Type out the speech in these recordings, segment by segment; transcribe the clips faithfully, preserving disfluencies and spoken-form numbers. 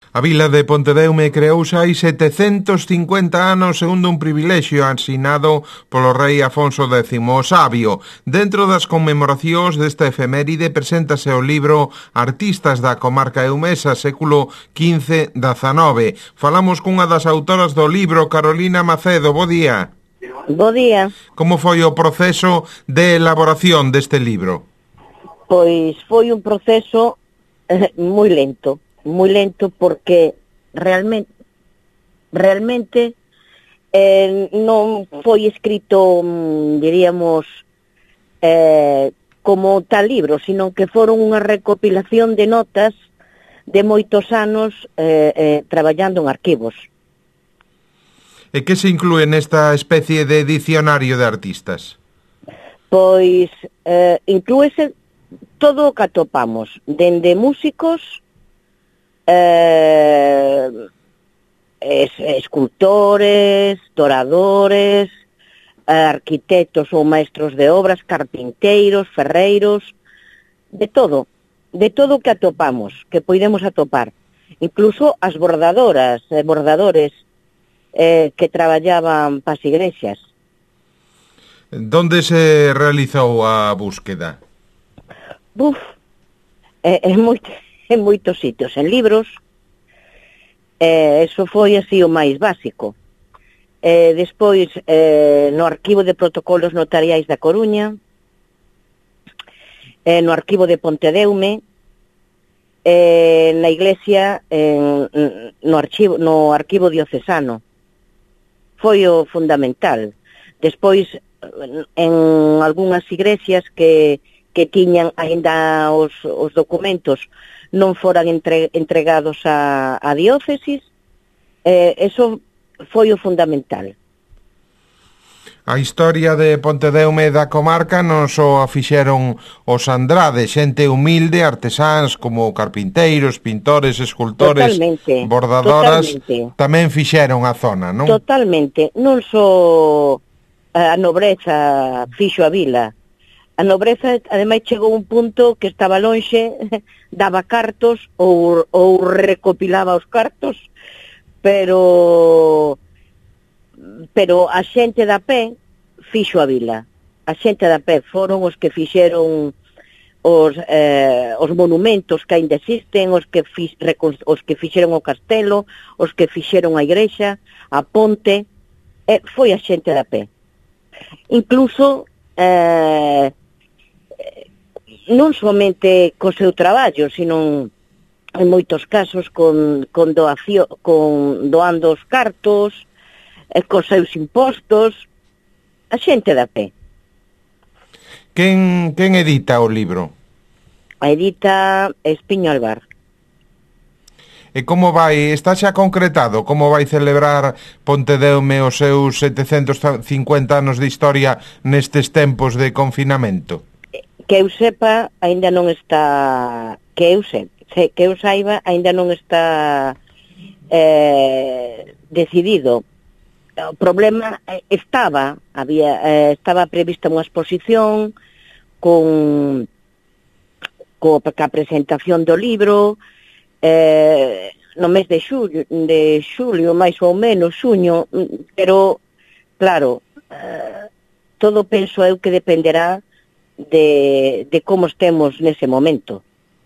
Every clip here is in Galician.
A vila de Pontedeume creouse hai setecentos cincuenta anos segundo un privilexio asinado polo rei Afonso décimo o Sabio. Dentro das conmemoracións desta efeméride preséntase o libro Artistas da comarca eumesa, século quince dezanove. Falamos cunha das autoras do libro, Carolina Macedo. Bo día. Bo día. Como foi o proceso de elaboración deste libro? Pois foi un proceso eh, moi lento. moi lento porque realmente realmente eh, non foi escrito, diríamos, eh, como tal libro, sino que foron unha recopilación de notas de moitos anos eh, eh, traballando en arquivos. E que se inclúe nesta especie de dicionario de artistas? Pois eh, inclúese todo o que atopamos, dende músicos, Eh, es, escultores, doradores, arquitectos ou maestros de obras, carpinteiros, ferreiros, de todo, de todo o que atopamos, que podemos atopar. Incluso as bordadoras, eh, bordadores eh, que traballaban pas igrexas. Donde se realizou a búsqueda? Buf, é, é moito... en moitos sitios, en libros, eh, eso foi así o máis básico. Eh, despois, eh, no Arquivo de Protocolos Notariais da Coruña, eh, no Arquivo de Pontedeume, eh, na Iglesia, eh, no, archivo, no Arquivo Diocesano. Foi o fundamental. Despois, en algunhas iglesias que, que tiñan aínda os, os documentos non foran entre, entregados a, a diócesis, eh, eso foi o fundamental. A historia de Pontedeume da comarca non só a fixeron os Andrade, xente humilde, artesáns como carpinteiros, pintores, escultores, totalmente, bordadoras, totalmente. Tamén fixeron a zona, non? Totalmente, non só a nobreza fixo a vila. A nobreza, ademais, chegou un punto que estaba lonxe, daba cartos ou, ou recopilaba os cartos, pero pero a xente da pé fixo a vila. A xente da pé foron os que fixeron os, eh, os monumentos que ainda existen, os que, fix, os que fixeron o castelo, os que fixeron a igrexa, a ponte, eh, foi a xente da pé. Incluso... Eh, non somente co seu traballo, sino en moitos casos con, con, doación, con doando os cartos, eh, cos seus impostos, a xente da pé. Quen, quen edita o libro? A edita Espiño Alvar. E como vai, está xa concretado, como vai celebrar Pontedeume os seus setecentos cincuenta anos de historia nestes tempos de confinamento? Que eu sepa, aínda non está, que eu sei, que eu saiba, aínda non está eh, decidido. O problema estaba, había, eh, estaba prevista unha exposición con, con a presentación do libro eh, no mes de xulio, de xulio, máis ou menos, xuño, pero, claro, eh, todo penso eu que dependerá De, de como estemos nese momento.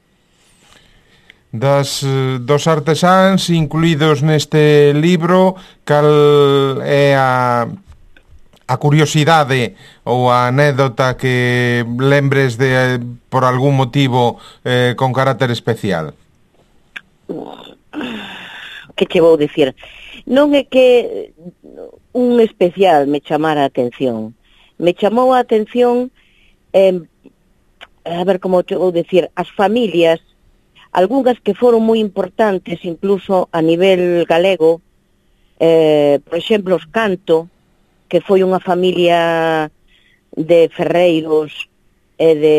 Das, dos artesáns incluídos neste libro, cal é a, a curiosidade ou a anécdota que lembres de, por algún motivo, eh, con carácter especial? Que che vou dicir? Non é que un especial me chamara a atención. Me chamou a atención Eh, a ver como te vou decir, as familias, algunhas que foron moi importantes incluso a nivel galego, eh, por exemplo, os Canto, que foi unha familia de ferreiros e de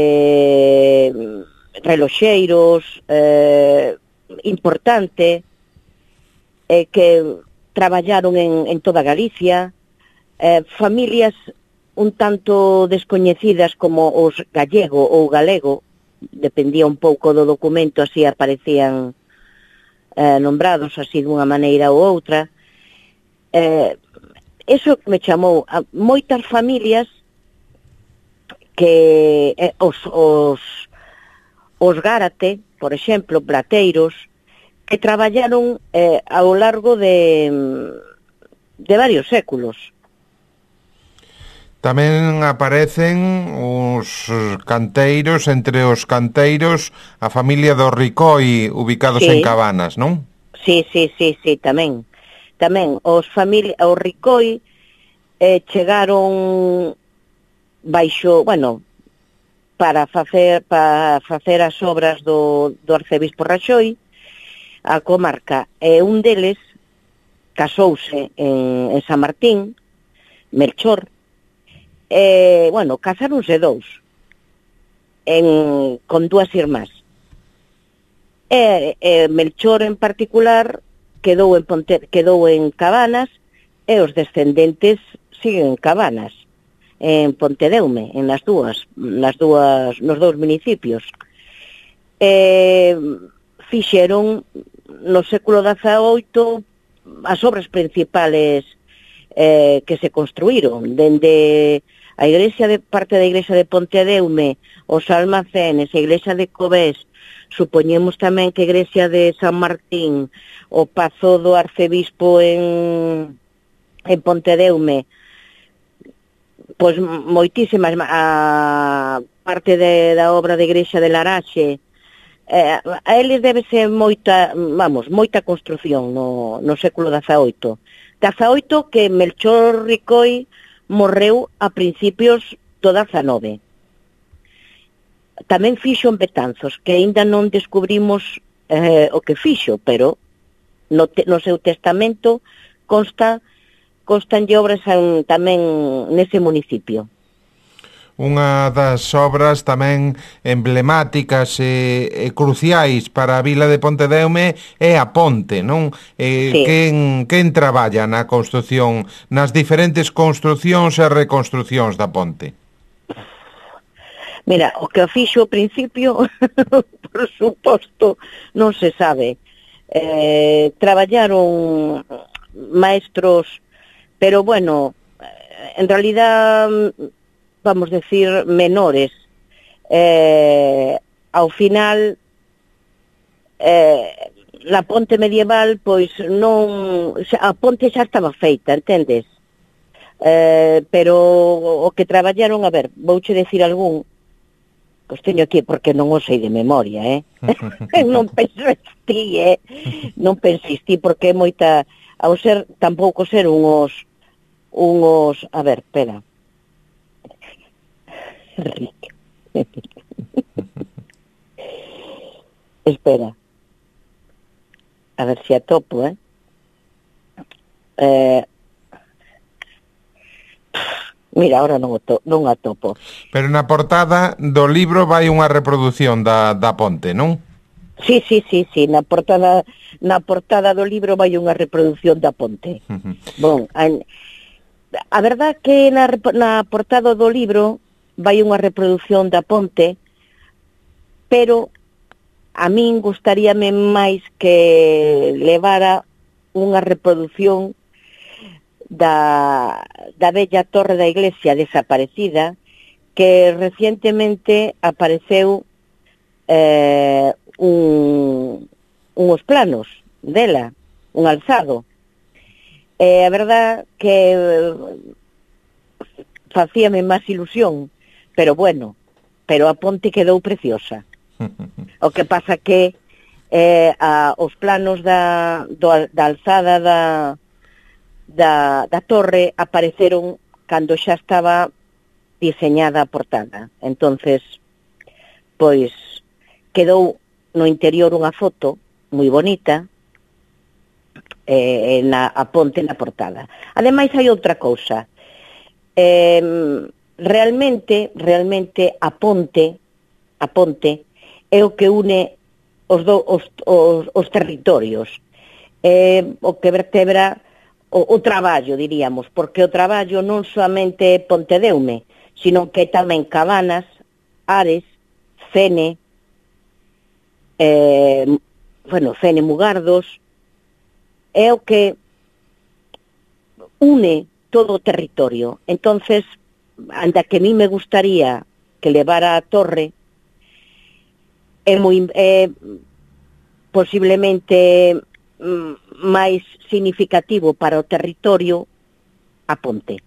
reloxeiros eh, importante, eh, que traballaron en, en toda Galicia, eh, familias un tanto descoñecidas como os gallego ou galego, dependía un pouco do documento, así aparecían eh, nombrados así dunha maneira ou outra. Eh, eso me chamou a moitas familias que eh, os, os, os Gárate, por exemplo, plateiros, que traballaron eh, ao largo de, de varios séculos. Tamén aparecen os canteiros, entre os canteiros, a familia dos Ricoi, ubicados sí. en Cabanas, non? Sí, sí, sí, sí, tamén. Tamén, os, famili- os Ricoi eh, chegaron baixo, bueno, para facer para facer as obras do, do arcebispo Raxoi, a comarca, e un deles casouse en, en San Martín, Melchor, e, bueno, casáronse dous, en, con dúas irmás. E, e Melchor en particular quedou en Ponte, quedou en Cabanas, e os descendentes siguen en Cabanas, en Pontedeume, en las dúas, nas dúas, nos dous municipios. E fixeron no século dezaoito as obras principales eh, que se construíron, dende a igrexa de parte da igrexa de Pontedeume, os almacenes, a igrexa de Covés, supoñemos tamén que a igrexa de San Martín, o pazo do arcebispo en, en Pontedeume, pois moitísimas, a parte de, da obra da igrexa de Laraxe, eh, a eles debe ser moita, vamos, moita construción no, no século dezaoito. dezaoito que Melchor Ricoi morreu a principios do dezanove. Tamén fixo en Betanzos, que aínda non descubrimos eh, o que fixo, pero no, te, no seu testamento consta constanlle obras en, tamén nese municipio. Unha das obras tamén emblemáticas e, e cruciais para a vila de Pontedeume é a ponte, non? Eh, sí. quen, quen traballa na construción, nas diferentes construcións e reconstrucións da ponte? Mira, o que o fixo ao principio, por suposto, non se sabe. Eh, traballaron maestros, pero bueno, en realidad, vamos decir, menores. Eh, ao final, eh, la ponte medieval, pois non, a ponte xa estaba feita, entendes? Eh, pero o que traballaron, a ver, vouche decir algún, os teño aquí porque non o sei de memoria, eh? non persistí, eh? Non persistí porque é moita, ao ser, tampouco ser unhos, unhos, a ver, espera. Rico. Espera. A ver se atopo, eh? Eh... Mira, ahora non, to, non atopo. Pero na portada do libro vai unha reproducción da, da ponte, non? Sí, sí, sí, sí, na portada na portada do libro vai unha reproducción da ponte. Uh-huh. Bon, a, a verdad que na, na portada do libro vai unha reproducción da ponte, pero a min gustaríame máis que levara unha reproducción da, da bella torre da iglesia desaparecida, que recientemente apareceu eh, un, unhos planos dela, un alzado. E a verdad que facíame máis ilusión, pero bueno, pero a ponte quedou preciosa. O que pasa que eh, a, os planos da, do, da alzada da Da, da torre apareceron cando xa estaba diseñada a portada. Entonces, pois, quedou no interior unha foto moi bonita eh, na, a ponte na portada. Ademais, hai outra cousa. Eh, realmente, realmente, a ponte, a ponte é o que une os, do, os, os, os territorios. É o que vertebra O, o traballo, diríamos, porque o traballo non soamente é Pontedeume, sino que tamén Cabanas, Ares, Fene, eh, bueno, Fene Mugardos, é o que une todo o territorio. Entonces, anda que a mí me gustaría que levara a torre, é moi é posiblemente mm, máis significativo para o territorio a ponte.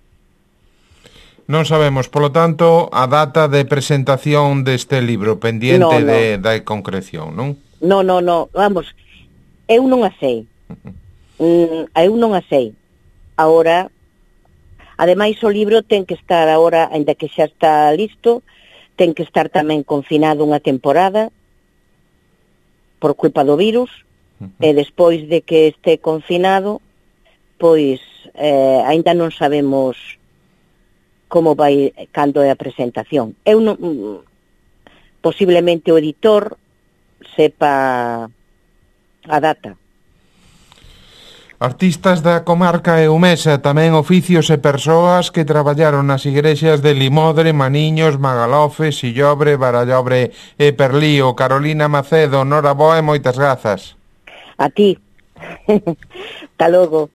Non sabemos, polo tanto, a data de presentación deste libro, pendiente no, no. de, da concreción, non? No, no, no, vamos, eu non a sei. Mm, eu non a sei. Ahora, ademais o libro ten que estar agora, ainda que xa está listo, ten que estar tamén confinado unha temporada por culpa do virus, uh-huh. E despois de que este confinado, pois eh, ainda non sabemos como vai, cando é a presentación. Eu non, posiblemente o editor sepa a data. Artistas da comarca eumesa, tamén oficios e persoas que traballaron nas igrexas de Limodre, Maniños, Magalofe, Sillobre, Barallobre e Perlío. Carolina Macedo, noraboa e moitas grazas. A ti. Hasta logo.